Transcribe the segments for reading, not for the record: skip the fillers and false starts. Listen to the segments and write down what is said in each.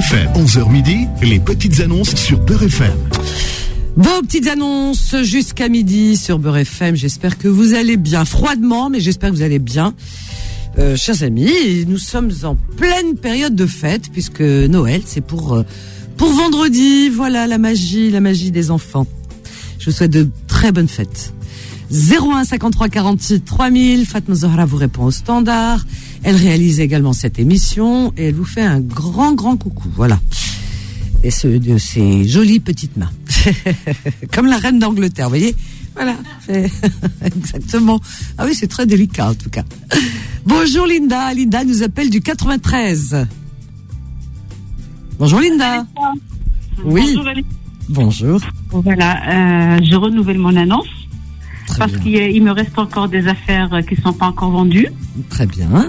FM. 11h midi, les petites annonces sur Beurre FM. Vos petites annonces jusqu'à midi sur Beurre FM. J'espère que vous allez bien, froidement, mais j'espère que vous allez bien. Chers amis, nous sommes en pleine période de fête, puisque Noël, c'est pour vendredi. Voilà, la magie des enfants. Je vous souhaite de très bonnes fêtes. 01 53 48 3000, Fatma Zahra vous répond au standard. Elle réalise également cette émission et elle vous fait un grand coucou. Voilà. Et de ses jolies petites mains. Comme la reine d'Angleterre, vous voyez? Voilà. Exactement. Ah oui, c'est très délicat en tout cas. Bonjour Linda. Linda nous appelle du 93. Bonjour Linda. Oui. Bonjour. Voilà, je renouvelle mon annonce. Très parce bien. qu'il me reste encore des affaires qui ne sont pas encore vendues. Très bien.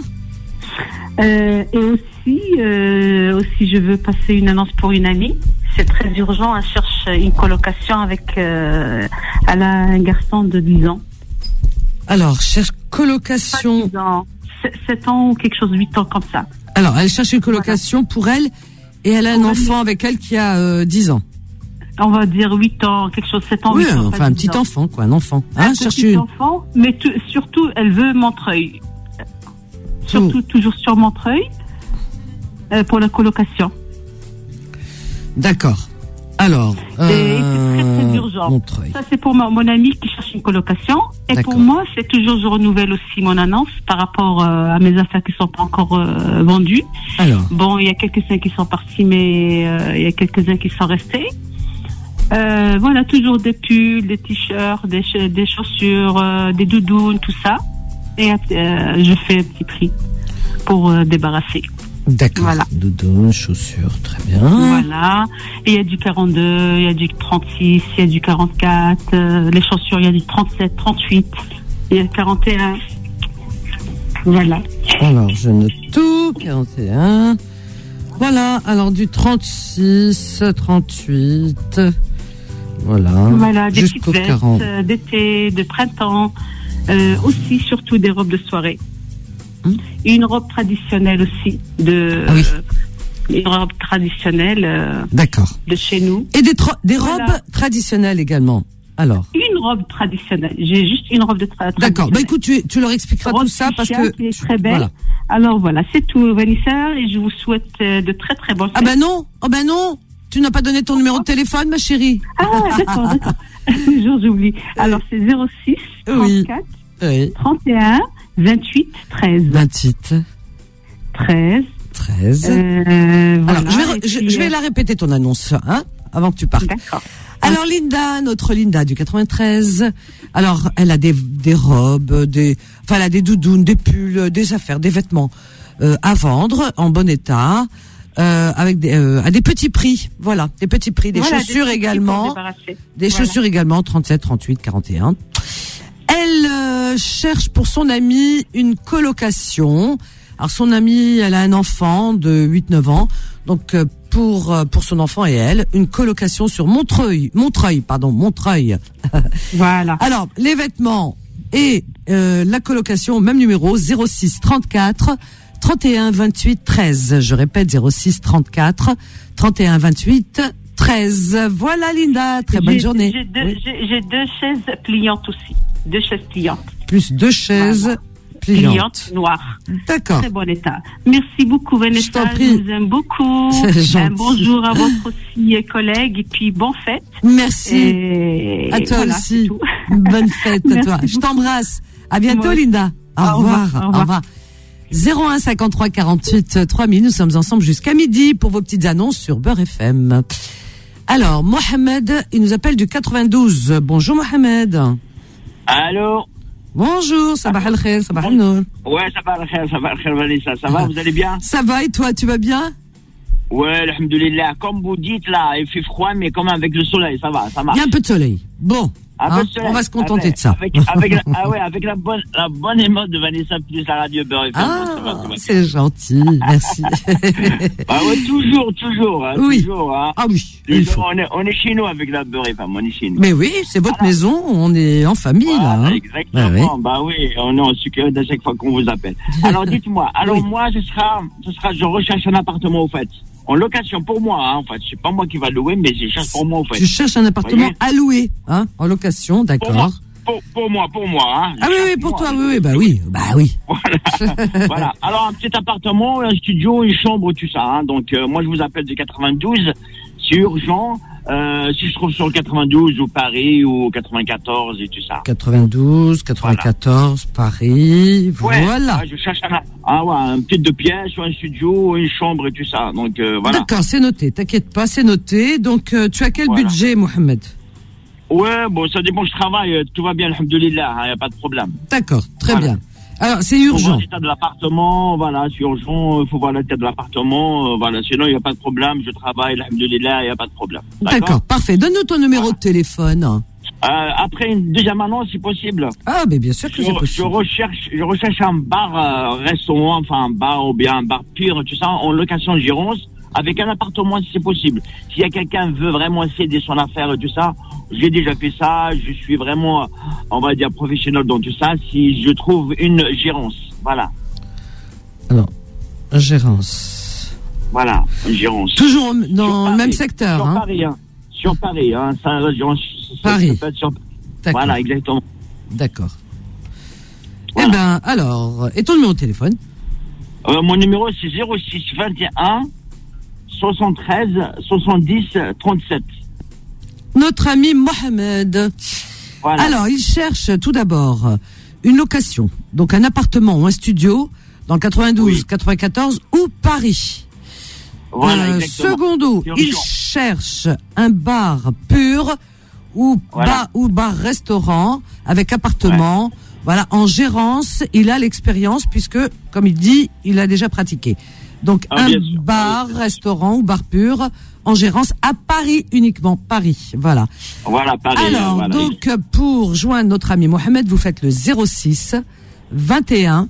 Et aussi, je veux passer une annonce pour une amie. C'est très urgent. Elle cherche une colocation avec. Elle a un garçon de 10 ans. Alors, cherche colocation. 7 ans ou quelque chose, 8 ans comme ça. Alors, elle cherche une colocation pour elle et elle a un enfant avec elle qui a 10 ans. On va dire 8 ans, quelque chose, 7 ans, oui, 8 ans. Enfin, un petit enfant, quoi, un enfant. Un petit enfant, mais surtout, elle veut Montreuil. Surtout, toujours sur Montreuil, pour la colocation. D'accord. Alors, c'est très urgent. Montreuil. Ça, c'est pour mon ami qui cherche une colocation. Et d'accord. Pour moi, c'est toujours, je renouvelle aussi mon annonce par rapport à mes affaires qui ne sont pas encore vendues. Alors. Bon, il y a quelques-uns qui sont partis, mais il y a quelques-uns qui sont restés. Voilà, toujours des pulls, des t-shirts, des chaussures, des doudounes, tout ça. Et je fais un petit prix pour débarrasser. D'accord. Voilà. Doudounes, chaussures, très bien. Voilà. Et il y a du 42, il y a du 36, il y a du 44. Les chaussures, il y a du 37, 38, il y a 41. Voilà. Alors, je note tout. 41. Voilà. Alors, du 36, 38. Voilà, des petites vestes d'été, de printemps, aussi surtout des robes de soirée. Une robe traditionnelle aussi une robe traditionnelle. D'accord. De chez nous. Et des robes traditionnelles également. Alors. Une robe traditionnelle. J'ai juste une robe traditionnelle. D'accord. Bah écoute, tu leur expliqueras tout ça parce que qui est très belle. Voilà. Alors voilà, c'est tout, Vanessa, et je vous souhaite de très très bonnes fêtes. Ah ben non. Tu n'as pas donné ton numéro de téléphone, ma chérie. Ah, d'accord. Toujours j'oublie. Alors, c'est 06 34 31 28 13. 28 13. Voilà. Alors, je vais la répéter ton annonce, avant que tu partes. D'accord. Alors, Linda, notre Linda du 93. Alors, elle a des robes, elle a des doudounes, des pulls, des affaires, des vêtements à vendre en bon état. Avec à des petits prix, voilà, des petits prix, des chaussures également, chaussures également, 37, 38, 41. Elle cherche pour son amie une colocation. Alors son amie, elle a un enfant de 8-9 ans, donc pour son enfant et elle, une colocation sur Montreuil. Voilà. Alors les vêtements et la colocation, même numéro 06 34 31 28 13. Je répète, 06 34 31 28 13. Voilà, Linda. Très bonne journée. J'ai 2 chaises pliantes aussi. 2 chaises pliantes. Plus 2 chaises pliantes noires. D'accord. Très bon état. Merci beaucoup, Vanessa. Je t'en prie. Je vous aime beaucoup. Un bonjour à votre aussi collègue et puis bonne fête. Merci. Et à toi aussi. Bonne fête à toi. Je t'embrasse. À bientôt, Linda. Au revoir. 01 53 48 3000. Nous sommes ensemble jusqu'à midi pour vos petites annonces sur Beurre FM. Alors, Mohamed, il nous appelle du 92. Bonjour, Mohamed. Allô. Bonjour, sabah al-khair, sabah al-nour. Ouais, sabah al-khair, Vanessa. Ça va, vous allez bien? Ça va, et toi, tu vas bien? Ouais, alhamdoulilah. Comme vous dites, là, il fait froid, mais quand même avec le soleil, ça va, ça marche. Il y a un peu de soleil. Bon. On va se contenter de ça. Avec la bonne émote de Vanessa plus la radio Beurre FM. Ça va. C'est gentil, merci. Toujours. Oui. Toujours, Ah oui. On est chez nous avec la Beurre FM, on est chez nous. Mais oui, c'est votre maison, on est en famille, là. Exactement, on est en sécurité à chaque fois qu'on vous appelle. Alors dites-moi, moi, je recherche un appartement au fait. en location pour moi, hein, en fait. C'est pas moi qui va louer, mais je cherche pour moi, en fait. Tu cherches un appartement à louer, hein, en location, d'accord. Pour moi, hein. Ah oui, pour toi, oui, bah oui. Voilà. Voilà. Alors, un petit appartement, un studio, une chambre, tout ça, hein. Donc, moi, je vous appelle de 92. C'est urgent. Si je trouve sur le 92 ou Paris ou 94 et tout ça. 92, 94, voilà. Paris, voilà. Ouais, je cherche un petit 2 pièces, un studio, une chambre et tout ça. Donc, voilà. D'accord, c'est noté. T'inquiète pas, c'est noté. Donc, tu as quel budget, Mohamed? Ouais, bon, ça dépend, je travaille, tout va bien, alhamdoulilah, il n'y a pas de problème. D'accord, très bien. Alors, c'est urgent. Il faut voir l'état de l'appartement, voilà, c'est urgent, il faut voir l'état de l'appartement, voilà, sinon il n'y a pas de problème, je travaille, alhamdoulilah, il n'y a pas de problème. D'accord, parfait. Donne-nous ton numéro de téléphone. Après une deuxième annonce, si possible. Ah, mais bien sûr que c'est possible. Je recherche un bar, restaurant, enfin un bar ou bien un bar pur, tout ça, en location de Gironde, avec un appartement si c'est possible. S'il y a quelqu'un qui veut vraiment céder son affaire et tout ça, j'ai déjà fait ça, je suis vraiment, on va dire, professionnel dans tout ça, si je trouve une gérance, voilà. Alors, gérance. Voilà, une gérance. Toujours dans le même secteur, sur Paris, hein. Sur Paris, hein, ça, Paris. Sur... Voilà, exactement. D'accord. Voilà. Eh ben, alors, et ton numéro de téléphone? Mon numéro, c'est 06 21 73 70 37. Notre ami Mohamed. Voilà. Alors, il cherche tout d'abord une location, donc un appartement ou un studio dans le 92, 94 ou Paris. Voilà, secondo, il cherche un bar pur ou bar-restaurant avec appartement. Voilà, en gérance, il a l'expérience puisque, comme il dit, il a déjà pratiqué. Donc, un bar, restaurant ou bar pur en gérance à Paris uniquement. Paris, voilà. Voilà, Paris. Alors, voilà. Donc, pour joindre notre ami Mohamed, vous faites le 06 21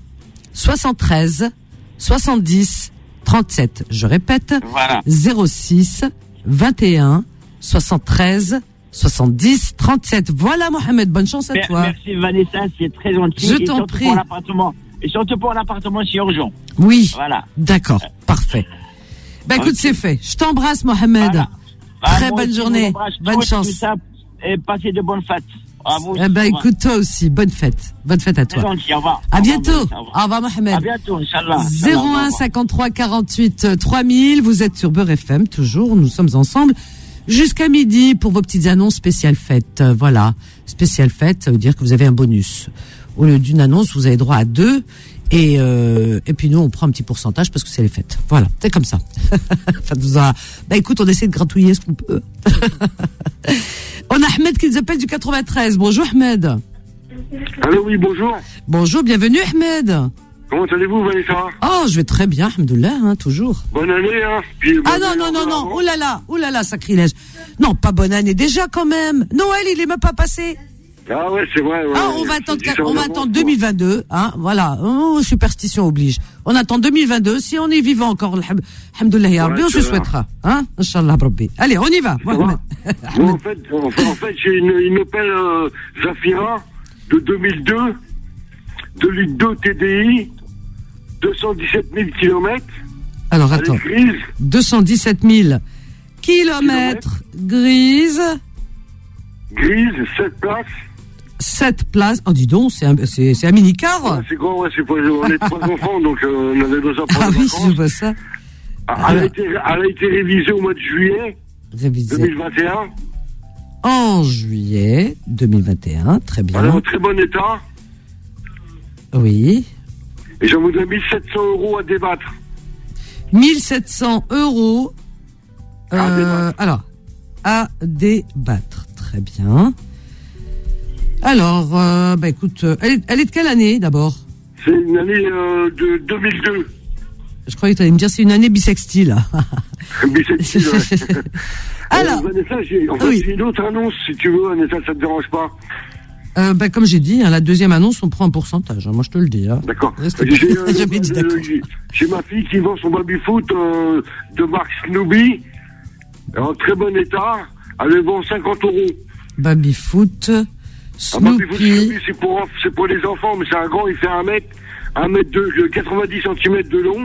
73 70 37. Je répète. Voilà. 06 21 73 70 37. Voilà, Mohamed. Bonne chance à toi. Merci, Vanessa. C'est très gentil. Je t'en prie. Et surtout pour l'appartement, c'est urgent. Oui. Voilà. D'accord. Parfait. Ben, écoute, c'est fait. Je t'embrasse, Mohamed. Voilà. Très bonne journée. Bonne chance. Et passez de bonnes fêtes. À vous. Eh ben, écoute, toi aussi. Bonne fête. Bonne fête à toi. C'est gentil. Au revoir. À bientôt. Au revoir, Mohamed. À bientôt, Inch'Allah. 01 53 48 3000. Vous êtes sur Beurre FM, toujours. Nous sommes ensemble jusqu'à midi pour vos petites annonces spéciales fêtes. Voilà. Spéciale fête, ça veut dire que vous avez un bonus. Au lieu d'une annonce, vous avez droit à 2. Et puis nous, on prend un petit pourcentage parce que c'est les fêtes. Voilà, c'est comme ça. Bah écoute, on essaie de gratouiller ce qu'on peut. On a Ahmed qui nous appelle du 93. Bonjour Ahmed. Allô, oui, bonjour. Bonjour, bienvenue Ahmed. Comment allez-vous, Vanessa? Oh, je vais très bien, alhamdoulilah, hein, toujours. Bonne année, hein. Puis, non, oh là là, sacrilège. Non, pas bonne année déjà quand même. Noël, il est même pas passé. Ah ouais, c'est vrai. Ouais, on va attendre 2022, hein, voilà. Oh, superstition oblige. On attend 2022. Si on est vivant encore, alhamdoulilah ya Rabbi, on se souhaitera, hein, Inch'Allah Rabbi. Allez, on y va. Bon, en fait, j'ai une Opel Zafira de 2002, 2 litres 2 TDI, 217 000 km. Alors attends, 217 000 kilomètres, grise, 7 places. 7 places. Oh, dis donc, c'est un mini-car. Ouais, c'est grand, ouais, c'est pour on est 3 enfants, donc on avait besoin pour les vacances. Oui, je vois ça. Elle a été révisée au mois de juillet 2021. En juillet 2021, très bien. Elle est en très bon état. Oui. Et j'en voudrais 1 700 € à débattre. 1 700 €. Alors, à débattre. Très bien. Alors, bah écoute, elle est de quelle année d'abord? C'est une année de 2002. Je croyais que tu allais me dire c'est une année bisextile. Bisextile, ouais. Alors, Vanessa, j'ai une autre annonce, si tu veux, Vanessa, ça te dérange pas? Bah, comme j'ai dit, hein, la deuxième annonce, on prend un pourcentage. Hein, moi, je te le dis. Hein. D'accord. J'ai ma fille qui vend son baby-foot de marque Snoopy, en très bon état. Elle vend 50 €. Baby-foot, Snoopy. Baby-foot, c'est pour les enfants, mais c'est un grand, il fait 1 mètre 90 cm de long,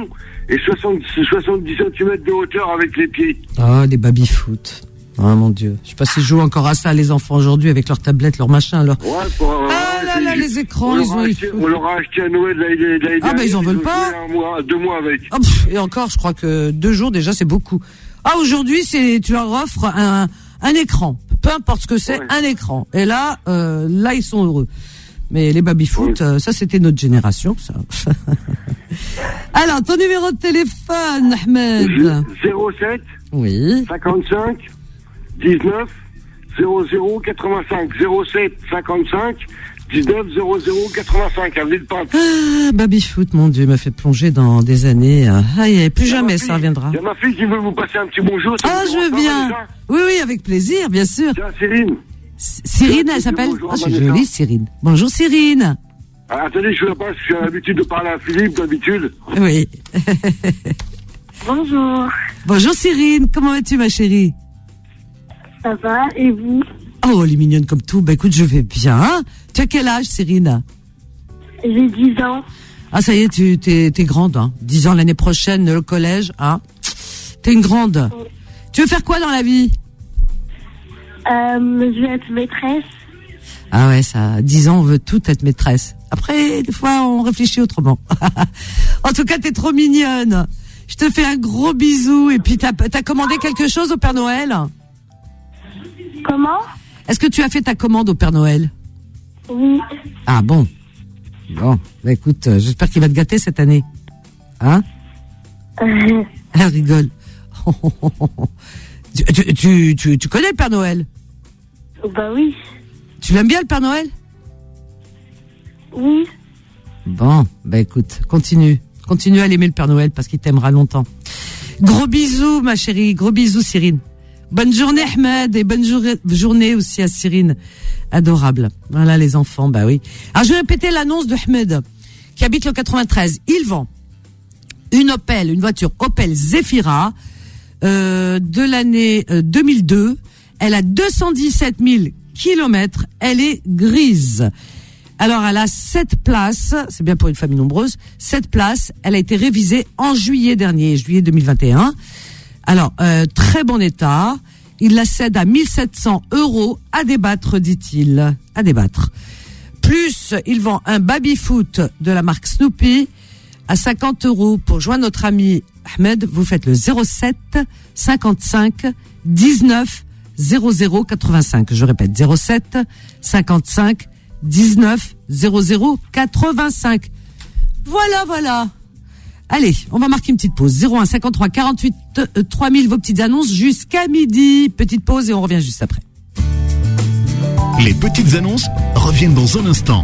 et 70 cm de hauteur avec les pieds. Ah, les baby-foot. Ah, mon Dieu. Je sais pas s'ils jouent encore à ça, les enfants, aujourd'hui, avec leurs tablettes, leurs machins, alors. Ouais, les écrans, on leur a acheté à Noël l'année dernière. Ah, ils en veulent pas. 2 mois avec. Oh, et encore, je crois que 2 jours, déjà, c'est beaucoup. Ah, aujourd'hui, tu leur offres un écran. Peu importe ce que c'est, un écran. Et là, ils sont heureux. Mais les baby-foot, ça, c'était notre génération, ça. Alors, ton numéro de téléphone, Ahmed. 07. Oui. 55 19 00 85. 07 55 19 00 85. Avenue de Pinte. Ah, baby-foot, mon Dieu, m'a fait plonger dans des années. Plus jamais ça reviendra. Il y a ma fille qui veut vous passer un petit bonjour. Ah, je veux bien. Oui, avec plaisir, bien sûr. Tiens, Cyrine. Cyrine, elle s'appelle. Ah, c'est joli, Cyrine. Bonjour, Cyrine. Ah, attendez, je vous la passe. J'ai l'habitude de parler à Philippe, d'habitude. Oui. Bonjour. Bonjour, Cyrine. Comment vas-tu, ma chérie? Ça va, et vous? Oh, elle est mignonne comme tout. Bah, écoute, je vais bien. Tu as quel âge, Cyrine? J'ai 10 ans. Ah, ça y est, t'es grande, hein. 10 ans l'année prochaine, le collège, hein. T'es une grande. Oui. Tu veux faire quoi dans la vie? Je vais être maîtresse. Ah ouais, ça, à 10 ans, on veut tout être maîtresse. Après, des fois, on réfléchit autrement. En tout cas, t'es trop mignonne. Je te fais un gros bisou. Et puis, t'as commandé quelque chose au Père Noël? Comment? Est-ce que tu as fait ta commande au Père Noël? Oui. Ah bon. Bon, bah écoute, j'espère qu'il va te gâter cette année. Hein? Elle rigole. Tu connais le Père Noël? Bah oui. Tu l'aimes bien le Père Noël? Oui. Bon, bah écoute, continue à l'aimer le Père Noël parce qu'il t'aimera longtemps. Gros bisous ma chérie, gros bisous Cyrine. Bonne journée Ahmed et bonne journée aussi à Cyrine. Adorable. Voilà les enfants, bah oui. Alors je vais répéter l'annonce de Ahmed qui habite le 93. Il vend une voiture Opel Zafira de l'année 2002. Elle a 217 000 kilomètres. Elle est grise. Alors, elle a 7 places. C'est bien pour une famille nombreuse. 7 places. Elle a été révisée en juillet 2021. Alors, très bon état. Il la cède à 1 700 € à débattre, dit-il. À débattre. Plus, il vend un baby-foot de la marque Snoopy à 50 €. Pour joindre notre ami Ahmed, vous faites le 07 55 19 00 85. Je répète, 07 55 19 00 85. Voilà. Allez, on va marquer une petite pause. 01 53 48 3000, vos petites annonces jusqu'à midi. Petite pause et on revient juste après. Les petites annonces reviennent dans un instant.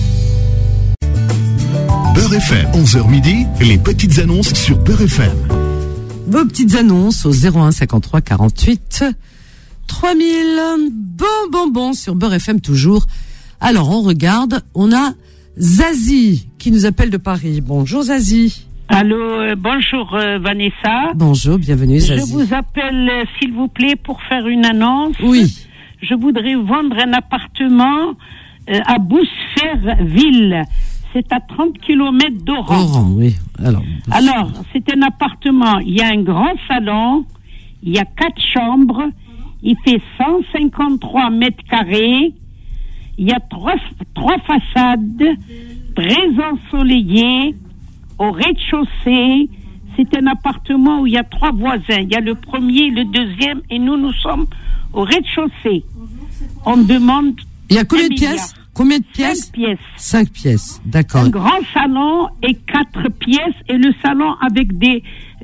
Beurre FM, 11h midi, les petites annonces sur Beurre FM. Vos petites annonces au 01 53 48 3000. Bon, sur Beurre FM toujours. Alors, on regarde, on a Zazie qui nous appelle de Paris. Bonjour Zazie. Allô, bonjour Vanessa. Bonjour, bienvenue Zazie. Je vous appelle, s'il vous plaît, pour faire une annonce. Oui. Je voudrais vendre un appartement à Bousferville. C'est à 30 km d'Oran. Oran, oui. Alors, c'est un appartement. Il y a un grand salon. Il y a 4 chambres. Il fait 153 mètres carrés. Il y a trois façades très ensoleillées. Au rez-de-chaussée, c'est un appartement où il y a 3 voisins. Il y a le premier, le deuxième, et nous sommes au rez-de-chaussée. On demande. Il y a combien de pièces? Combien de pièces? 5 pièces. 5 pièces, d'accord. Un grand salon et 4 pièces, et le salon avec des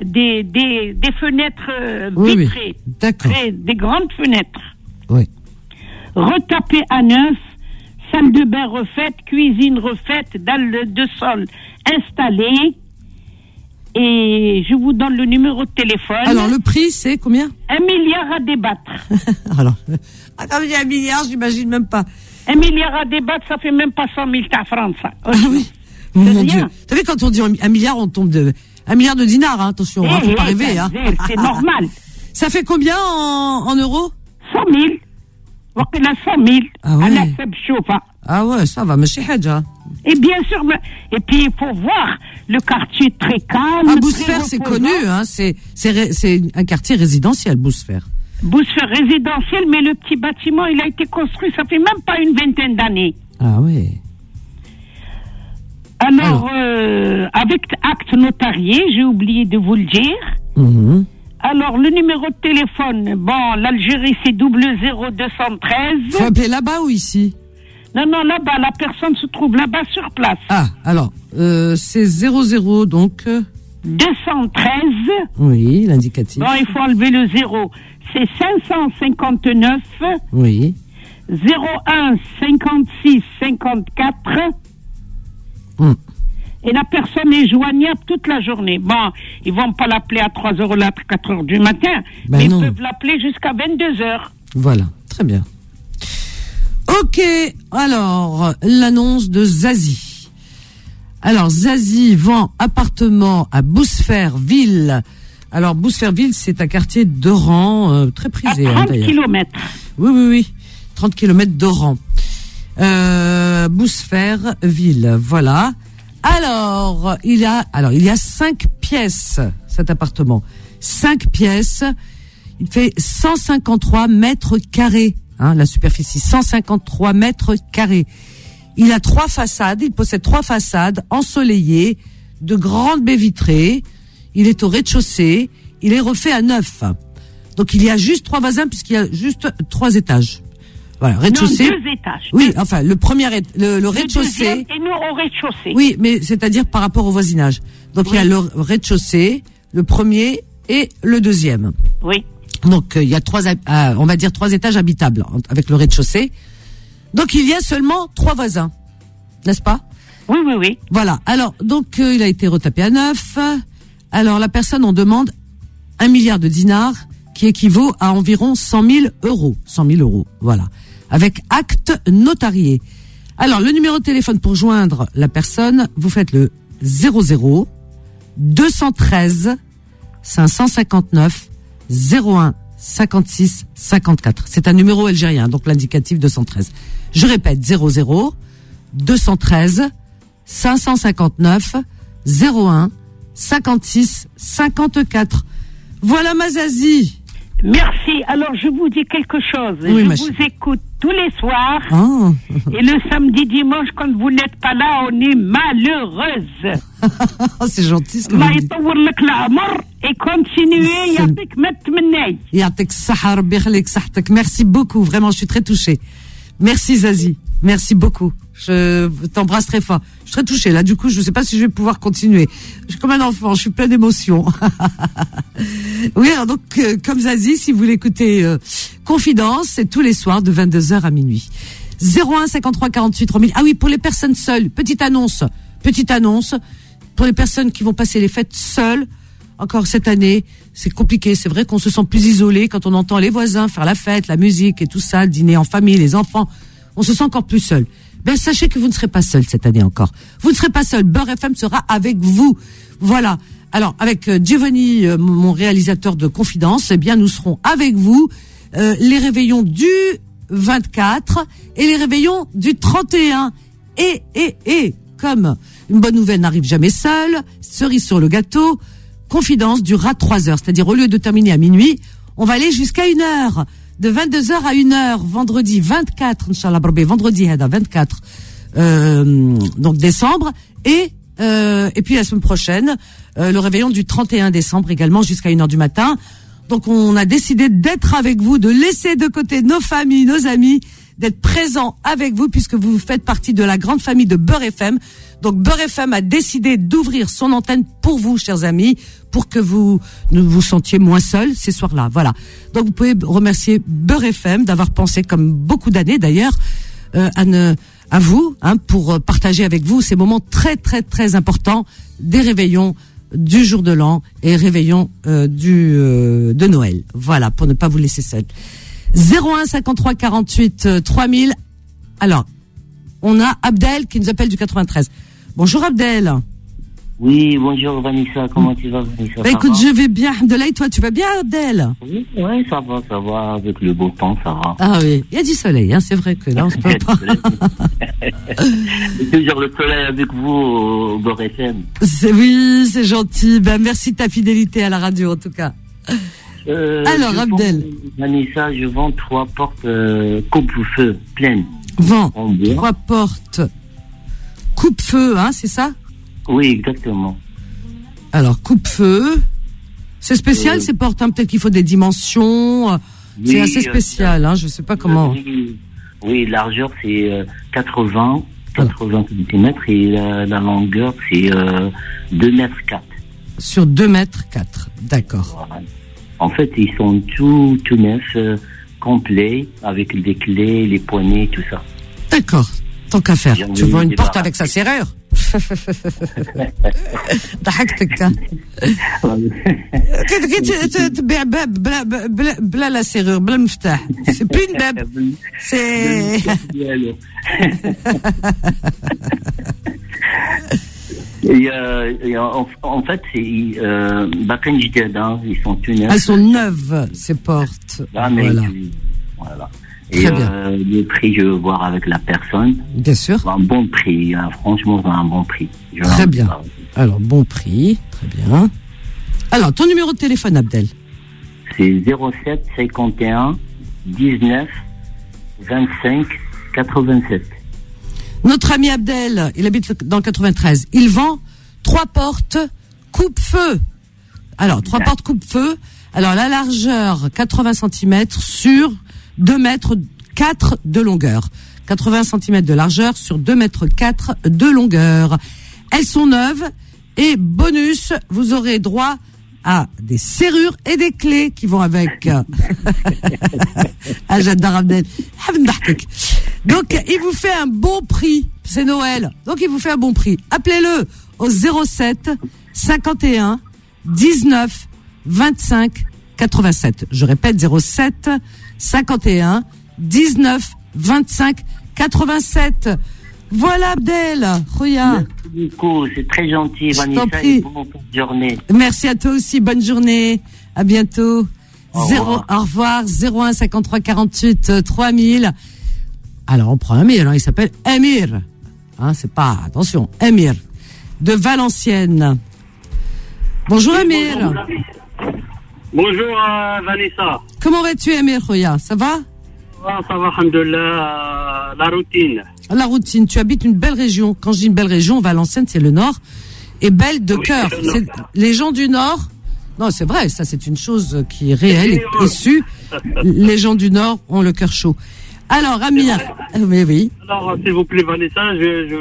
fenêtres vitrées. Oui. D'accord. Des grandes fenêtres. Oui. Retapé à neuf, salle de bain refaite, cuisine refaite, dalle de sol installée. Et je vous donne le numéro de téléphone. Alors, le prix, c'est combien? 1 milliard à débattre. Alors, comme il y a 1 milliard, j'imagine même pas. 1 milliard à débattre, ça fait même pas 100 000 francs, ça. Ah oui. Mon Dieu. Vous savez, quand on dit 1 milliard, on tombe de 1 milliard de dinars, hein. Attention, faut pas rêver, hein. C'est normal. Ça fait combien en euros? 100 000. On a 100 000. Ah ouais. À la Sebchoufa. Ah ouais, ça va, mais chez Hadja. Et bien sûr, et puis il faut voir le quartier très calme. Bousfer, c'est connu, hein, c'est un quartier résidentiel, Bousfer. Bousfer résidentiel, mais le petit bâtiment, il a été construit, ça fait même pas une vingtaine d'années. Ah oui. Alors, avec acte notarié, j'ai oublié de vous le dire. Alors, le numéro de téléphone, bon, l'Algérie, c'est 00213. Faut appeler là-bas ou ici? Non, là-bas, la personne se trouve là-bas sur place. Ah, alors, c'est 00, donc... 213. Oui, l'indicatif. Bon, il faut enlever le 0. C'est 559. Oui. 01 56 54. Et la personne est joignable toute la journée. Bon, ils vont pas l'appeler à 3h là, 4h du matin, mais non. Ils peuvent l'appeler jusqu'à 22h. Voilà, très bien. Ok, alors, l'annonce de Zazie. Alors, Zazie vend appartement à Bousferville. Alors, Bousferville, c'est un quartier d'Oran, très prisé. À 30 kilomètres. Oui. 30 kilomètres d'Oran. Bousferville, voilà. Alors, il y a 5 pièces, cet appartement. 5 pièces. Il fait 153 mètres carrés, hein, la superficie. 153 mètres carrés. Il a 3 façades. Il possède 3 façades ensoleillées, de grandes baies vitrées. Il est au rez-de-chaussée. Il est refait à neuf. Donc, il y a juste 3 voisins puisqu'il y a juste 3 étages. Voilà, rez-de-chaussée. Non, 2 étages. Oui, enfin, le premier, le rez-de-chaussée. Et nous, au rez-de-chaussée. Oui, mais c'est-à-dire par rapport au voisinage. Donc, il y a le rez-de-chaussée, le premier et le deuxième. Oui. Donc, il y a 3 étages habitables avec le rez-de-chaussée. Donc, il y a seulement 3 voisins. N'est-ce pas? Oui. Voilà. Alors, donc, il a été retapé à neuf. Alors, la personne en demande 1 milliard de dinars, qui équivaut à environ 100 000 euros. 100 000 euros, voilà. Avec acte notarié. Alors, le numéro de téléphone pour joindre la personne, vous faites le 00 213 559 01 56 54. C'est un numéro algérien, donc l'indicatif 213. Je répète, 00 213 559 01 56 54. Voilà ma Zazie. Merci. Alors, je vous dis quelque chose. Oui, je vous écoute tous les soirs. Oh. Et le samedi, dimanche, quand vous n'êtes pas là, on est malheureuse. C'est gentil ce que vous dites. Et continuez. Merci beaucoup. Vraiment, je suis très touchée. Merci Zazie. Merci beaucoup. Je t'embrasse très fort. Je suis très touchée. Là, du coup, je ne sais pas si je vais pouvoir continuer. Je suis comme un enfant. Je suis pleine d'émotions. Oui, alors donc, comme Zazie, si vous voulez écouter Confidence, c'est tous les soirs de 22h à minuit. 01 53 48 3000. Ah oui, pour les personnes seules, petite annonce. Pour les personnes qui vont passer les fêtes seules, encore cette année, c'est compliqué. C'est vrai qu'on se sent plus isolé quand on entend les voisins faire la fête, la musique et tout ça, le dîner en famille, les enfants. On se sent encore plus seul. Ben, sachez que vous ne serez pas seul cette année encore. Vous ne serez pas seul. Beurre FM sera avec vous. Voilà. Alors, avec Giovanni, mon réalisateur de Confidence, eh bien, nous serons avec vous, les réveillons du 24 et les réveillons du 31. Et, comme une bonne nouvelle n'arrive jamais seule, cerise sur le gâteau, Confidence durera 3 heures. C'est-à-dire, au lieu de terminer à minuit, on va aller jusqu'à 1 heure. De 22h à 1h, vendredi 24, Inch'Allah, vendredi 24, donc décembre, et puis la semaine prochaine, le réveillon du 31 décembre également jusqu'à 1h du matin. Donc on a décidé d'être avec vous, de laisser de côté nos familles, nos amis, d'être présents avec vous puisque vous faites partie de la grande famille de Beurre FM. Donc Beurre FM a décidé d'ouvrir son antenne pour vous, chers amis, pour que vous ne vous sentiez moins seuls ces soirs-là. Voilà. Donc vous pouvez remercier Beurre FM d'avoir pensé, comme beaucoup d'années d'ailleurs, à vous, hein, pour partager avec vous ces moments très très très importants des réveillons du jour de l'an et réveillons de Noël. Voilà, pour ne pas vous laisser seul. 01 53 48 3000. Alors, on a Abdel qui nous appelle du 93. Bonjour Abdel. Oui, bonjour Vanessa, comment tu vas Vanessa? Bah, écoute, je vais bien, Alhamdoulilah, et toi, tu vas bien, Abdel? Oui, ouais, ça va, avec le beau temps, ça va. Ah oui, il y a du soleil, hein, c'est vrai que là, on se peut pas. C'est toujours le soleil avec vous au Beurre FM. Oui, c'est gentil. Ben, merci de ta fidélité à la radio, en tout cas. Alors, Abdel. Vanessa, je vends 3 portes coupe-feu pleines. Vends 3 portes coupe-feu, hein, c'est ça? Oui, exactement. Alors, coupe-feu. C'est spécial, ces portes, hein, peut-être qu'il faut des dimensions. C'est assez spécial, hein, je sais pas comment. Oui, largeur, c'est 80 cm et la longueur, c'est 2,4 m. Sur 2,4 m, d'accord. Voilà. En fait, ils sont tout neufs, complets, avec des clés, les poignées, tout ça. D'accord, tant qu'à faire. Tu vends une porte avec sa serrure. ضحكتك. تبيع باب بلا لا serrure, بلا المفتاح. C'est plus une bab. C'est en fait, ils sont tout neufs. Elles sont neuves, ces portes. Ah, mais voilà. Et le prix, je veux voir avec la personne. Bien sûr. Un bon prix, hein, franchement, un bon prix. Très bien. Alors, bon prix, très bien. Alors, ton numéro de téléphone, Abdel? C'est 07 51 19 25 87. Notre ami Abdel, il habite dans le 93. Il vend 3 portes coupe-feu. Alors, 3 portes coupe-feu. Alors, la largeur, 80 cm sur 2,4 m de longueur. 80 cm de largeur sur 2,4 m de longueur. Elles sont neuves et bonus, vous aurez droit à des serrures et des clés qui vont avec. Ah, j'adore Abdel. Donc, il vous fait un bon prix. C'est Noël. Donc, il vous fait un bon prix. Appelez-le au 07 51 19 25 87. Je répète, 07 51 19 25 87. Voilà Abdel. Khoya. Merci beaucoup, c'est très gentil, Vanessa. Bonne journée. Merci à toi aussi, bonne journée. À bientôt. Au revoir. 01 53 48 3000. Alors on prend un Amir, hein, il s'appelle Amir. Hein, c'est pas, attention, Amir de Valenciennes. Bonjour Amir. Bonjour Vanessa. Comment vas-tu Amir Khoya? Ça va? Ça va, alhamdoulilah, la routine. La routine, tu habites une belle région. Quand je dis une belle région, Valenciennes, c'est le Nord. Et belle de cœur. Les gens du Nord, non, c'est vrai, ça c'est une chose qui est réelle et reçue. Les gens du Nord ont le cœur chaud. Alors, Amir, oui. Alors, s'il vous plaît, Vanessa, je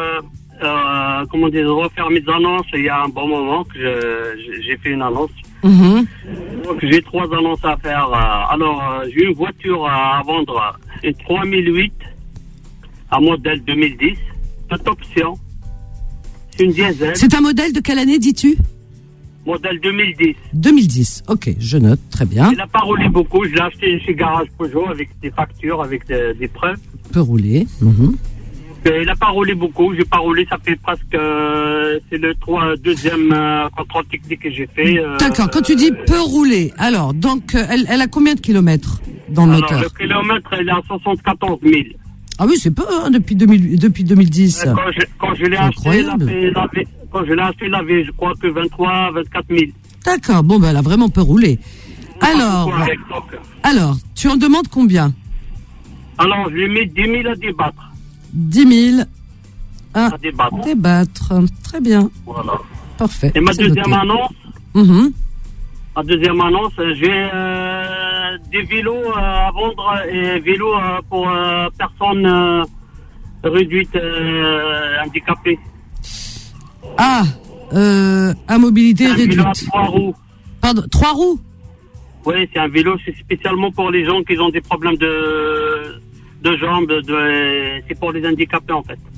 vais refaire mes annonces. Il y a un bon moment que j'ai fait une annonce. Mm-hmm. Donc, j'ai 3 annonces à faire. Alors, j'ai une voiture à vendre, une 3008, un modèle 2010, toute option. C'est une diesel. C'est un modèle de quelle année, dis-tu? Modèle 2010. 2010, ok, je note, très bien. Il n'a pas roulé beaucoup, je l'ai acheté chez Garage Peugeot avec des factures, avec des preuves. Peut rouler. Mm-hmm. Il n'a pas roulé beaucoup, j'ai pas roulé, ça fait presque, c'est le deuxième contrôle technique que j'ai fait. D'accord, quand tu dis peut rouler, alors, donc, elle a combien de kilomètres dans le moteur? Le kilomètre, elle est à 74 000. Ah oui, c'est peu, hein, depuis 2010. Quand je l'ai acheté, il avait, je crois que 23, 24 000. D'accord, bon, ben, elle a vraiment peu roulé. Alors, tu en demandes combien? Alors, je lui mets 10 000 à débattre. 10 000 à débattre. Très bien. Voilà. Parfait. Et ma deuxième annonce, j'ai des vélos à vendre et vélos pour personnes réduites, handicapées. Ah, à mobilité réduite. Vélo à 3 roues. Pardon, 3 roues? Oui, c'est un vélo, c'est spécialement pour les gens qui ont des problèmes de jambes, c'est pour les handicapés en fait.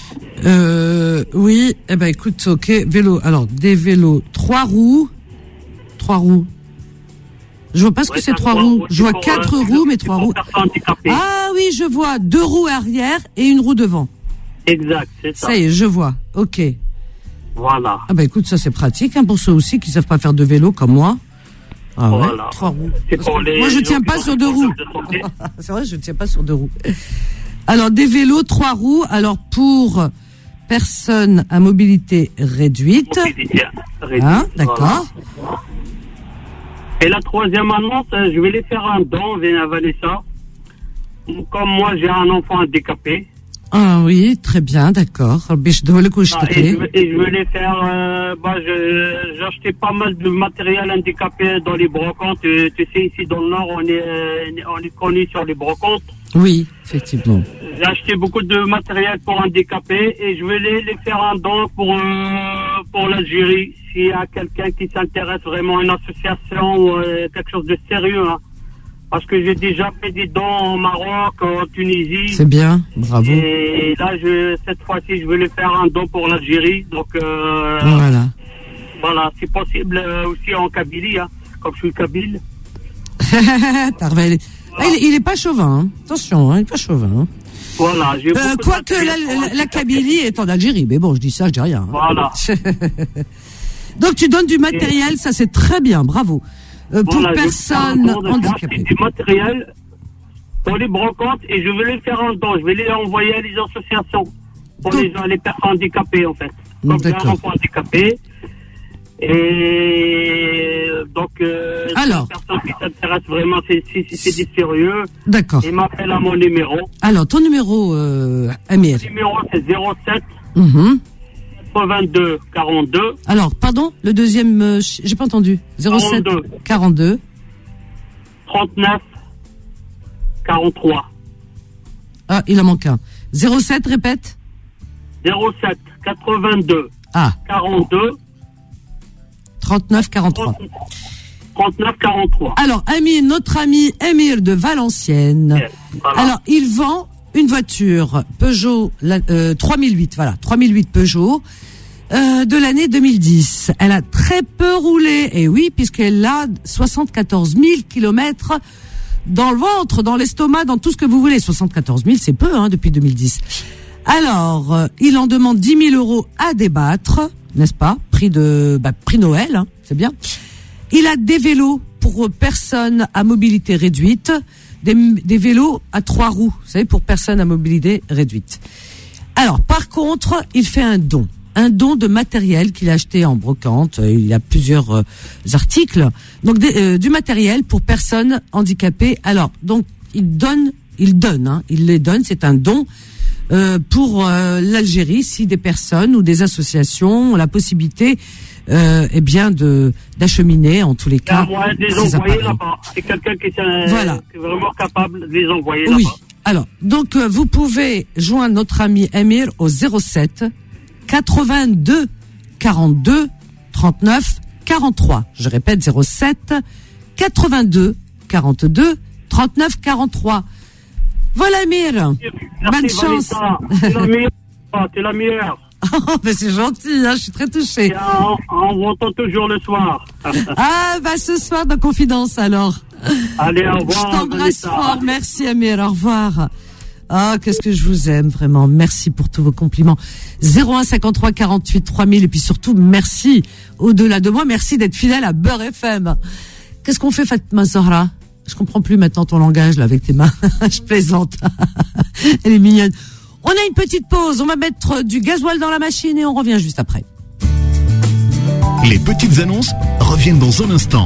Oui, eh ben écoute, ok, vélo. Alors, des vélos 3 roues. 3 roues. Je vois pas ce que c'est 3 roues. Je vois 4 roues, mais 3 roues. Ah oui, je vois 2 roues arrière et une roue devant. Exact, c'est ça. Ça y est, je vois. Ok. Voilà. Ah bah écoute, ça c'est pratique pour ceux aussi qui savent pas faire de vélo comme moi. Ah voilà. Ouais, 3 roues. Moi je tiens pas sur 2 roues. C'est vrai, je tiens pas sur 2 roues. Alors des vélos 3 roues. Alors pour personnes à mobilité réduite. Hein, d'accord. Voilà. Et la troisième annonce, je vais les faire un don, Vanessa. Comme moi, j'ai un enfant handicapé. Ah oui, très bien, d'accord. Et je veux les faire. J'ai acheté pas mal de matériel handicapé dans les brocantes. Tu sais, ici dans le Nord, on est connu sur les brocantes. Oui, effectivement. J'ai acheté beaucoup de matériel pour handicapés et je vais les faire un don pour l'Algérie. S'il y a quelqu'un qui s'intéresse vraiment à une association ou quelque chose de sérieux, hein. Parce que j'ai déjà fait des dons au Maroc, en Tunisie. C'est bien, bravo. Et là, cette fois-ci, je vais le faire un don pour l'Algérie. Donc, voilà. Voilà, c'est possible aussi en Kabylie, hein, comme je suis kabyle. Il est pas chauvin, hein. Attention, hein, il est pas chauvin. Hein. Voilà. Quoique la Kabylie est en Algérie, mais bon, je dis ça, je dis rien. Hein. Voilà. Donc tu donnes du matériel, ça c'est très bien, bravo. Pour personnes handicapées. Du matériel pour les brocantes et je vais les faire en don. Je vais les envoyer à les associations pour les personnes handicapées en fait. Comme j'ai un enfant handicapé. Et donc, alors, les personnes qui s'intéressent vraiment, c'est des sérieux. D'accord. Ils m'appellent à mon numéro. Alors, ton numéro, Amir. Mon numéro, c'est 07 82 42. Alors, pardon, le deuxième, j'ai pas entendu. 07 42 39 43. Ah, il en manque un. 07, répète. 07 82 42 39 43. 39 43. Alors, notre ami Amir de Valenciennes. Yes, voilà. Alors, il vend une voiture Peugeot 3008, voilà, 3008 Peugeot de l'année 2010. Elle a très peu roulé, et oui, puisqu'elle a 74 000 kilomètres dans le ventre, dans l'estomac, dans tout ce que vous voulez. 74 000, c'est peu, hein, depuis 2010. Alors, il en demande 10 000 euros à débattre, n'est-ce pas? Prix Noël, hein, c'est bien. Il a des vélos pour personnes à mobilité réduite, des vélos à 3 roues, vous savez, pour personnes à mobilité réduite. Alors, par contre, il fait un don de matériel qu'il a acheté en brocante. Il a plusieurs articles, donc du matériel pour personnes handicapées. Alors, donc il les donne. C'est un don pour l'Algérie, si des personnes ou des associations ont la possibilité, d'acheminer en tous les cas. Moi, de les envoyer là-bas. C'est quelqu'un qui est vraiment capable de les envoyer là-bas. Oui. Alors, donc vous pouvez joindre notre ami Amir au 07 82 42 39 43. Je répète, 07 82 42 39 43. Voilà, Amir. Bonne chance. T'es la meilleure. Oh, mais c'est gentil, hein, je suis très touchée. On m'entend toujours le soir. Ce soir dans Confidence, alors. Allez, au revoir. Je t'embrasse fort. Merci, Amir. Au revoir. Ah, qu'est-ce que je vous aime, vraiment. Merci pour tous vos compliments. 01 53 48 3000. Et puis surtout, merci. Au-delà de moi, merci d'être fidèle à Beurre FM. Qu'est-ce qu'on fait, Fatma Zahra? Je comprends plus maintenant ton langage, là, avec tes mains. Je plaisante. Elle est mignonne. On a une petite pause. On va mettre du gasoil dans la machine et on revient juste après. Les petites annonces reviennent dans un instant.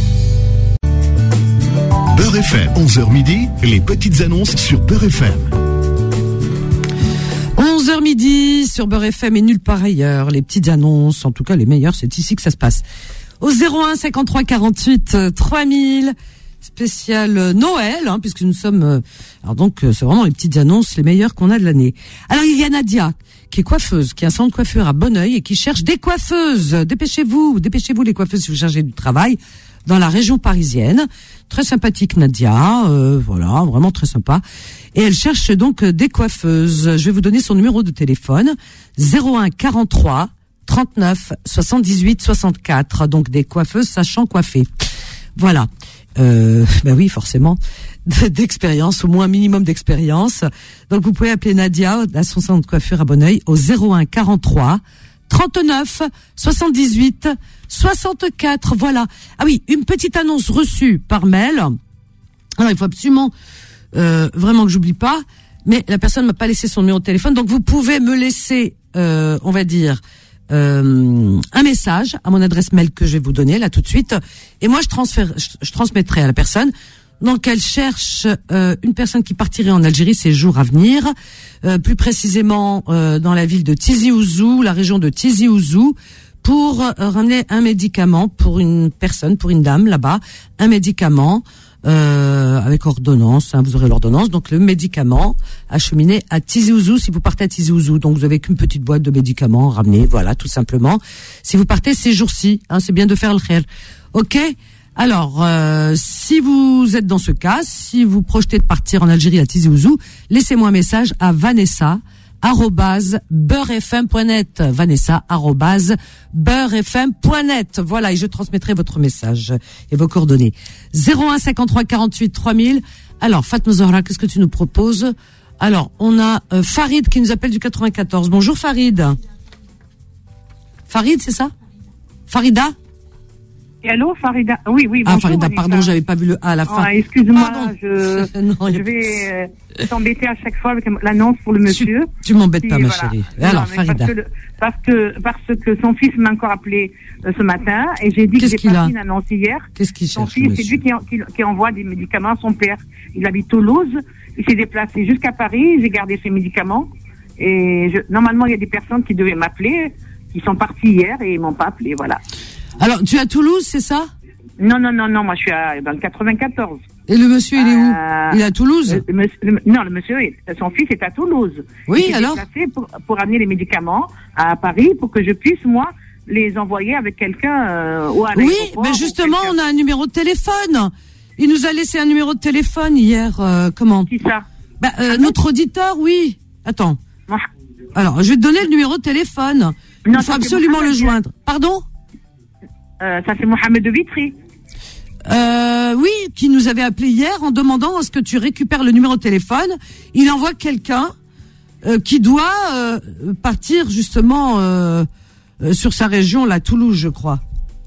Beurre FM, 11h midi, les petites annonces sur Beurre FM. 11h midi sur Beurre FM et nulle part ailleurs. Les petites annonces, en tout cas les meilleures, c'est ici que ça se passe. Au 01 53 48 3000, spécial Noël, hein, puisque nous sommes... alors donc, c'est vraiment les petites annonces les meilleures qu'on a de l'année. Alors, il y a Nadia, qui est coiffeuse, qui a un salon de coiffure à Bonneuil et qui cherche des coiffeuses. Dépêchez-vous les coiffeuses si vous cherchez du travail dans la région parisienne. Très sympathique Nadia, voilà, vraiment très sympa. Et elle cherche donc des coiffeuses. Je vais vous donner son numéro de téléphone, 01 43 39 78 64. Donc des coiffeuses sachant coiffer. Voilà. Oui, forcément, d'expérience, au moins un minimum d'expérience. Donc vous pouvez appeler Nadia à son salon de coiffure à Bonneuil au 01 43 39 78 64. Voilà. Ah oui, une petite annonce reçue par mail. Alors, il faut absolument vraiment que j'oublie pas, mais la personne m'a pas laissé son numéro de téléphone, donc vous pouvez me laisser, on va dire, un message à mon adresse mail que je vais vous donner là tout de suite, et moi je transmettrai à la personne. Donc elle cherche une personne qui partirait en Algérie ces jours à venir, plus précisément dans la ville de Tizi Ouzou, la région de Tizi Ouzou, pour ramener un médicament pour une personne, pour une dame là-bas, un médicament avec ordonnance, hein, vous aurez l'ordonnance, donc le médicament acheminé à Tizi Ouzou si vous partez à Tizi Ouzou. Donc vous avez qu'une petite boîte de médicaments ramenée, voilà, tout simplement. Si vous partez ces jours-ci, hein, c'est bien de faire le khair. Ok. Alors, si vous êtes dans ce cas, si vous projetez de partir en Algérie à Tizi Ouzou, laissez-moi un message à vanessa@beurrefm.net. vanessa@beurrefm.net. Voilà, et je transmettrai votre message et vos coordonnées. 01 53 48 3000. Alors, Fatma Zahra, qu'est-ce que tu nous proposes? Alors, on a Farid qui nous appelle du 94. Bonjour Farid. Farid, c'est ça? Farida? Allô, Farida. Oui, bonjour, ah, Farida, pardon, j'avais pas vu le A à la fin. Excuse-moi, je vais t'embêter à chaque fois avec l'annonce pour le monsieur. Tu m'embêtes pas, ma chérie. Alors, Farida. Parce que son fils m'a encore appelé ce matin et j'ai dit que j'ai pas fait une annonce hier. Qu'est-ce qu'il cherche, son fils, c'est lui qui envoie des médicaments à son père. Il habite Toulouse. Il s'est déplacé jusqu'à Paris. J'ai gardé ses médicaments. Et normalement, il y a des personnes qui devaient m'appeler, qui sont parties hier et ils m'ont pas appelé. Voilà. Alors, tu es à Toulouse, c'est ça? Non, moi je suis dans le 94. Et le monsieur, il est où? Il est à Toulouse? Non, le monsieur, son fils est à Toulouse. Oui, il alors? Il s'est déplacé pour amener les médicaments à Paris pour que je puisse, moi, les envoyer avec quelqu'un ou à l'aéroport. Oui, mais justement, on a un numéro de téléphone. Il nous a laissé un numéro de téléphone hier. Comment? Qui ça? Notre auditeur, oui. Attends. Alors, je vais te donner le numéro de téléphone. Il faut absolument le joindre. Pardon? Ça c'est Mohamed de Vitry. Oui, qui nous avait appelé hier en demandant à ce que tu récupères le numéro de téléphone. Il envoie quelqu'un qui doit partir justement sur sa région, la Toulouse, je crois.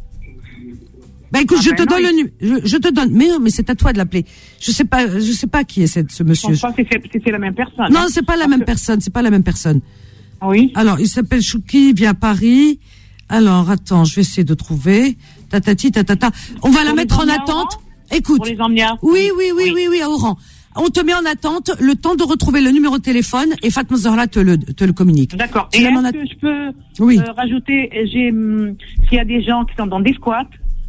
Bah écoute, je te donne, mais c'est à toi de l'appeler. Je sais pas qui est ce monsieur. Je pense que c'est la même personne. Non, c'est pas la même personne. Oui. Alors, il s'appelle Chouki, il vient à Paris. Alors, attends, je vais essayer de trouver. Tatati, tatata. On va la mettre en attente. Écoute. Pour les emmener. Oui, à Oran. On te met en attente le temps de retrouver le numéro de téléphone et Fatma Zahra te le communique. D'accord. Et est-ce que je peux rajouter, s'il y a des gens qui sont dans des squats,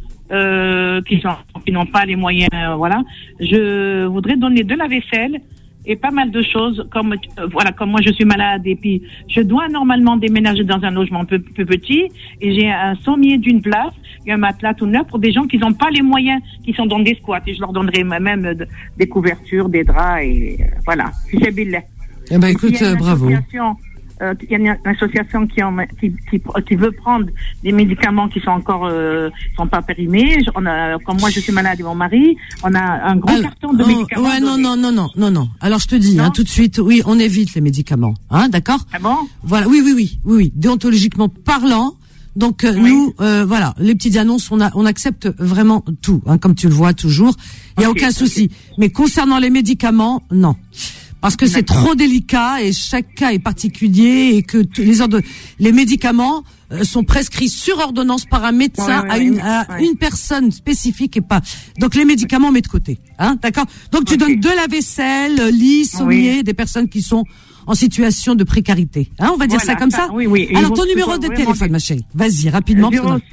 qui n'ont pas les moyens, voilà, je voudrais donner de la vaisselle et pas mal de choses comme moi je suis malade et puis je dois normalement déménager dans un logement un peu petit et j'ai un sommier d'une place et un matelas tout neuf pour des gens qui n'ont pas les moyens, qui sont dans des squats, et je leur donnerai même des couvertures, des draps et voilà. Si c'est billet. Eh ben écoute, bravo. Il y a une association qui veut prendre des médicaments qui sont encore sont pas périmés. Comme moi je suis malade et mon mari, on a un gros carton de médicaments. Ouais, non. Alors je te dis tout de suite, oui, on évite les médicaments, hein, d'accord? Ah bon? Voilà, oui, déontologiquement parlant. Donc nous, voilà, les petites annonces, on accepte vraiment tout, hein, comme tu le vois toujours. Il y a aucun souci. Mais concernant les médicaments, non. Parce que c'est trop délicat et chaque cas est particulier et que les médicaments sont prescrits sur ordonnance par un médecin à une personne spécifique et pas. Donc les médicaments on met de côté, hein, d'accord? Donc tu donnes de la vaisselle, lit, sommier, des personnes qui sont en situation de précarité, hein, on va dire ça comme ça. Oui. Alors ton numéro de téléphone, ma chérie, vas-y rapidement.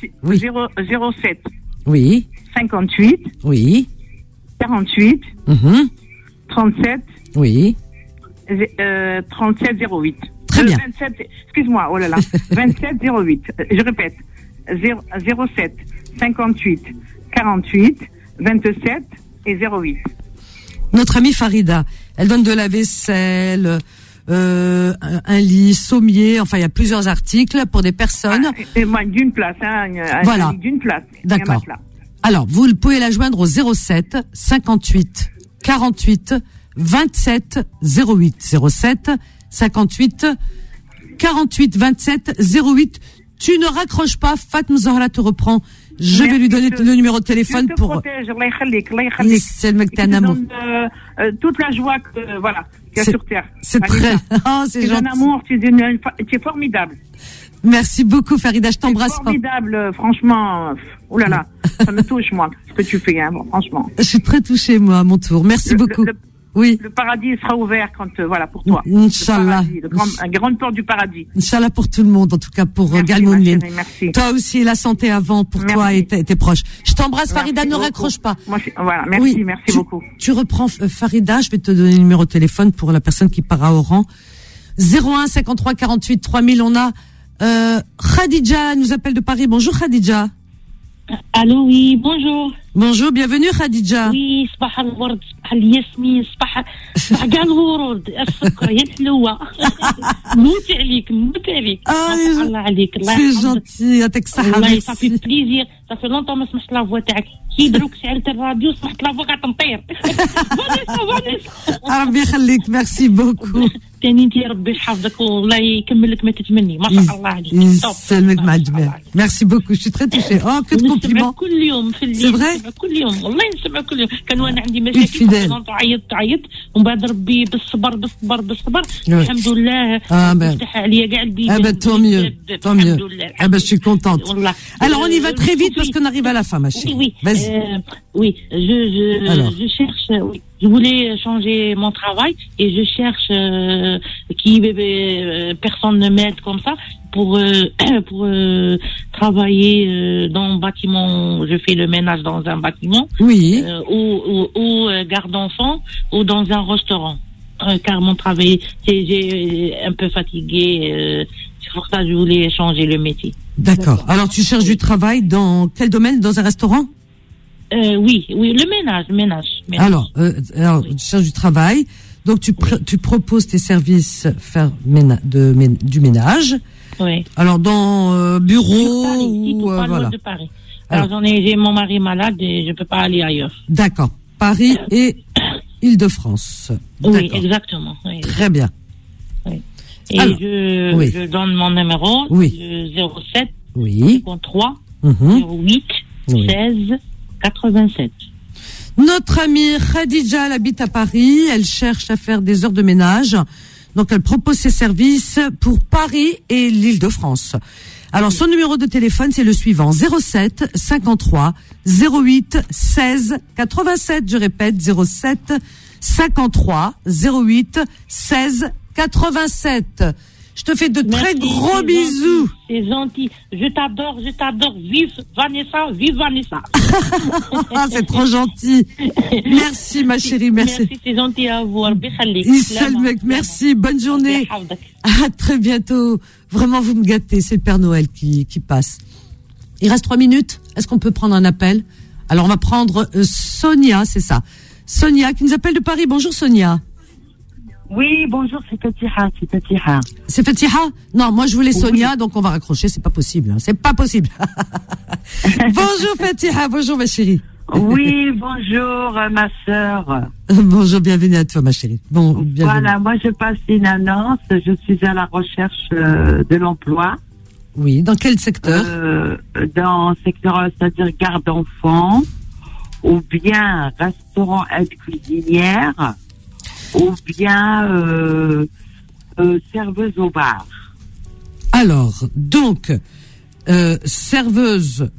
07. Oui. 58. Oui. 48. 37. Oui. 3708. Très bien. 27, excuse-moi, oh là là. 2708. Je répète. 07 58 48 27 et 08. Notre amie Farida, elle donne de la vaisselle, un lit, sommier, enfin il y a plusieurs articles pour des personnes. Et moi d'une place, hein, voilà. D'une place. D'accord. Alors, vous pouvez la joindre au 07 58 48 27 08. 07 58 48 27 08. Tu ne raccroches pas, Fatma Zahra te reprend. Je vais lui donner le numéro de téléphone pour... protège, Allah yakhalik. C'est le mec, t'es un amour. Toute la joie qu'il y a sur Terre. C'est très... Oh, c'est gentil. Tu es un amour, tu es formidable. Merci beaucoup, Farida, je t'embrasse. C'est formidable, franchement. Oh là là, ça me touche, moi, ce que tu fais, hein, bon, franchement. Je suis très touchée, moi, à mon tour. Merci beaucoup. Oui. Le paradis sera ouvert pour toi. Inch'Allah. Un grand port du paradis. Inch'Allah pour tout le monde, en tout cas pour Galmounine. Toi aussi, la santé avant pour toi et tes proches. Je t'embrasse, Farida, ne raccroche pas. Moi, merci beaucoup. Tu reprends, Farida, je vais te donner le numéro de téléphone pour la personne qui part à Oran. 01 53 48 3000, on a Khadija nous appelle de Paris. Bonjour Khadija. Allô, oui, bonjour. Bonjour, bienvenue Khadija. Oui, صباح الورد صباح الياسمين صباح كاع الورود السكر يا الحلوة نموت عليك الله عليك الله يحفظك. سي جونتي يعطيك الصحة. والله صافي بليزير صافي لونطون ما سمعت لا فوا تاعك كي دروك شعلت الراديو سمعت لا فوا قاعد تمطير. ربي يخليك ميرسي بوكو. تاني انت ربي يحفظك والله يكمل لك ما تتمني ما شاء الله عليك. يسلمك مع الجميع. ميرسي بوكو je suis très touchée. Oh que de compliments. كل يوم في الليل. C'est vrai. كل يوم والله نسمع كل يوم. كان وانا عندي مشاكل تعيط ومن بعد ربي بالصبر الحمد لله فتح عليا كاع البيبان. Tant mieux. Je suis contente. Alors on y va très vite parce qu'on arrive à la fin, ma chérie. Oui. Vas-y. Oui, je cherche. Oui. Je voulais changer mon travail et je cherche personne ne m'aide comme ça pour travailler dans un bâtiment. Je fais le ménage dans un bâtiment. Oui. Ou garde d'enfants ou dans un restaurant. Car mon travail, j'ai un peu fatigué. C'est pour ça que je voulais changer le métier. D'accord. Alors tu cherches du travail dans quel domaine? Dans un restaurant? Oui, le ménage. Alors oui. Tu cherches du travail. Donc tu proposes tes services faire du ménage. Oui. Alors dans bureau ou voilà. De Paris. Alors j'ai mon mari malade et je peux pas aller ailleurs. D'accord. Oui. Et Île-de-France. Oui, exactement. Oui. Très bien. Oui. Et alors, je donne mon numéro. Oui. 07 oui. 53 08 16 87. Notre amie Khadija, elle habite à Paris. Elle cherche à faire des heures de ménage. Donc, elle propose ses services pour Paris et l'Île-de-France. Alors, son numéro de téléphone, c'est le suivant. 07 53 08 16 87. Je répète, 07 53 08 16 87. Je te fais de très gros bisous. C'est gentil. Je t'adore. Vive Vanessa. C'est trop gentil. Merci, ma chérie. Merci, c'est gentil à vous. Merci. Bonne journée. À très bientôt. Vraiment, vous me gâtez. C'est le Père Noël qui passe. Il reste 3 minutes. Est-ce qu'on peut prendre un appel? Alors, on va prendre Sonia, c'est ça. Sonia qui nous appelle de Paris. Bonjour, Sonia. Oui, bonjour, c'est Fatiha. C'est Fatiha? Non, moi je voulais Sonia, donc on va raccrocher, c'est pas possible. C'est pas possible. Bonjour Fatiha, bonjour ma chérie. Oui, bonjour ma sœur. Bonjour, bienvenue à toi ma chérie. Bon, bienvenue. Voilà, moi je passe une annonce, je suis à la recherche de l'emploi. Oui, dans quel secteur? Dans le secteur, c'est-à-dire garde d'enfants, ou bien restaurant aide cuisinière, ou bien serveuse au bar. Alors, donc, serveuse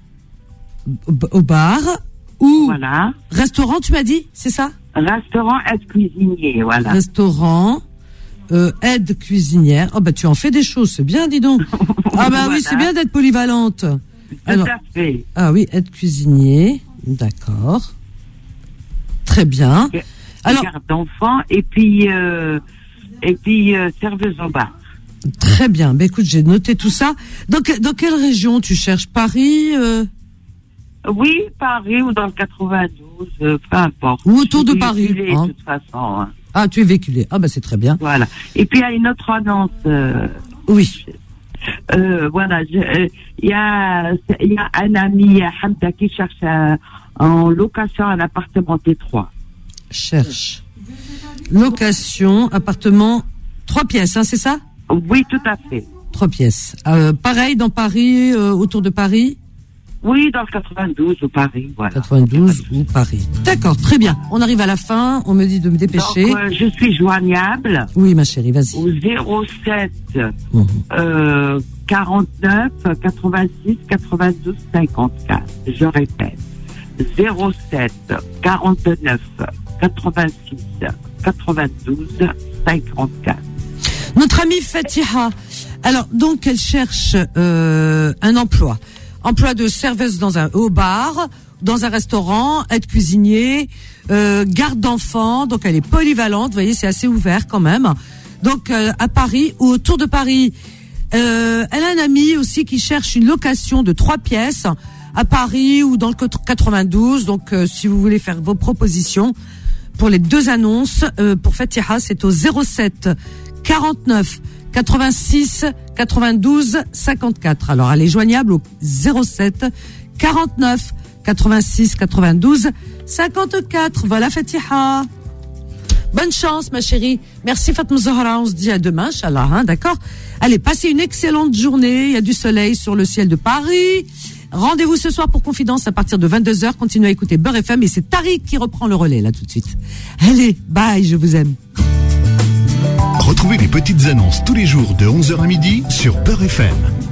au bar ou voilà. Restaurant, tu m'as dit, c'est ça? Restaurant aide cuisinier, voilà. Restaurant, aide cuisinière. Oh bah tu en fais des choses, c'est bien, dis donc. Ah bah voilà. Oui, c'est bien d'être polyvalente. Tout à fait. Ah oui, aide cuisinier, d'accord. Très bien. Alors, garde d'enfants et puis serveuse au bar. Très bien. Ben écoute, j'ai noté tout ça. Dans quelle région tu cherches? Paris Oui, Paris ou dans le 92, peu importe. Ou autour de Paris. De toute façon. Hein. Ah, tu es véhiculé. Ah ben c'est très bien. Voilà. Et puis il y a une autre annonce. Oui. Voilà. Il y a un ami Hamda qui cherche en location un appartement T3. Cherche. Location, appartement, 3 pièces, hein, c'est ça? Oui, tout à fait. 3 pièces. Pareil dans Paris, autour de Paris? Oui, dans le 92 ou Paris, voilà. 92 ou Paris. D'accord, très bien. On arrive à la fin, on me dit de me dépêcher. Donc, je suis joignable. Oui, ma chérie, vas-y. Au 07 49 86 92 54. Je répète. 07 49 86 92 54. Notre amie Fatiha. Alors, donc, elle cherche un emploi. Emploi de serveuse au bar, dans un restaurant, aide cuisinier, garde d'enfants. Donc, elle est polyvalente. Vous voyez, c'est assez ouvert quand même. Donc, à Paris ou autour de Paris. Elle a un ami aussi qui cherche une location de 3 pièces à Paris ou dans le 92. Donc, si vous voulez faire vos propositions pour les 2 annonces, pour Fatiha, c'est au 07 49 86 92 54. Alors, elle est joignable au 07 49 86 92 54. Voilà, Fatiha. Bonne chance, ma chérie. Merci, Fatma Zahra. On se dit à demain, Inch'Allah, hein, d'accord? Allez, passez une excellente journée. Il y a du soleil sur le ciel de Paris. Rendez-vous ce soir pour Confidence à partir de 22h. Continuez à écouter Beurre FM et c'est Tariq qui reprend le relais, là, tout de suite. Allez, bye, je vous aime. Retrouvez les petites annonces tous les jours de 11h à midi sur Beurre FM.